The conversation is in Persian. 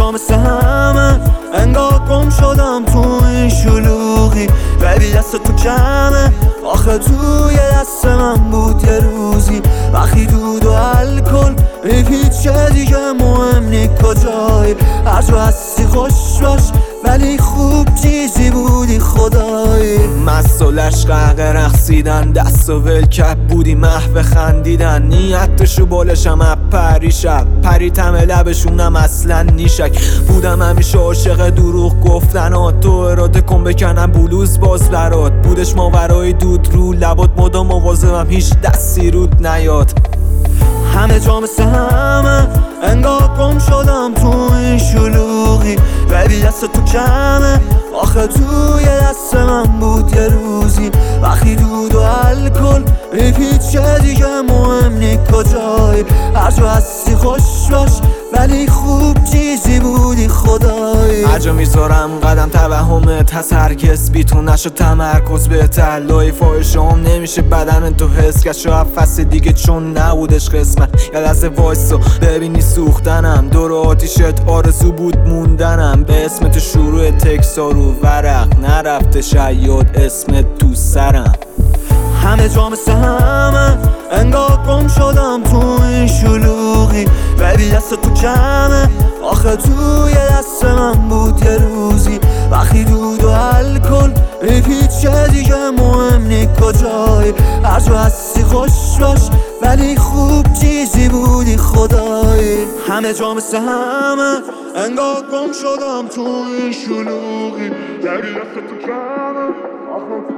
جا مثل همه، انگار گم شدم تو این شلوغی. ببی دست تو کمه، آخه توی دست من بود یه روزی. وقتی دود و الکل هیچ دیگه مهم نی کجایی. هر جا هستی خوش باش، ولی خوب چیزی بودی خدایی. مست و لشقق رقصیدن، دست و ولکپ بودی محو خندیدن. نیتشو بالشم اب پری شب، پریتم لبشونم اصلا نیشک. بودم همیشه عاشق دروغ گفتن تو اراده کن بکنم بلوز باز برات. بودش ماورای دود رو لبات مدام مواظبم هیچ دستی رود نیاد. همه جا مثل همه، انگار گم شدم تو این شلوغی. ببی دست تو کمه، آخه توی دست من بود یه روزی. وقتی دود و الکل هیچ دیگه مهم نی کجایی. هر جا هستی خوش باش، ولی خوب چیزی بودی خدایی. هر جا میذارم قدم توهمت هست، هرگز بی تو نشد تمرکز بهتر. لای فاحشه‌ام نمیشه بدن تو حس کرد. شاید فصل دیگه چون نبودش قسمت. یه لحظه وایسا ببینی سوختنم، دور آتیشت آرزو بود موندنم. به اسم تو شروع تکسا رو ورق نرفته شاید اسمت تو سرم. همه جا مثل همه، انگار گم شدم تو این شلوغی. ببی دست تو کمه، آخه توی دست من بود یه روزی. وقتی دود و الکل هیچ دیگه مهم نی کجایی. هر جا هستی خوش باش، ولی خوب چیزی بودی خدایی. همه جا مثل همه، انگار گم شدم تو این شلوغی. ببی دست تو کمه، آخه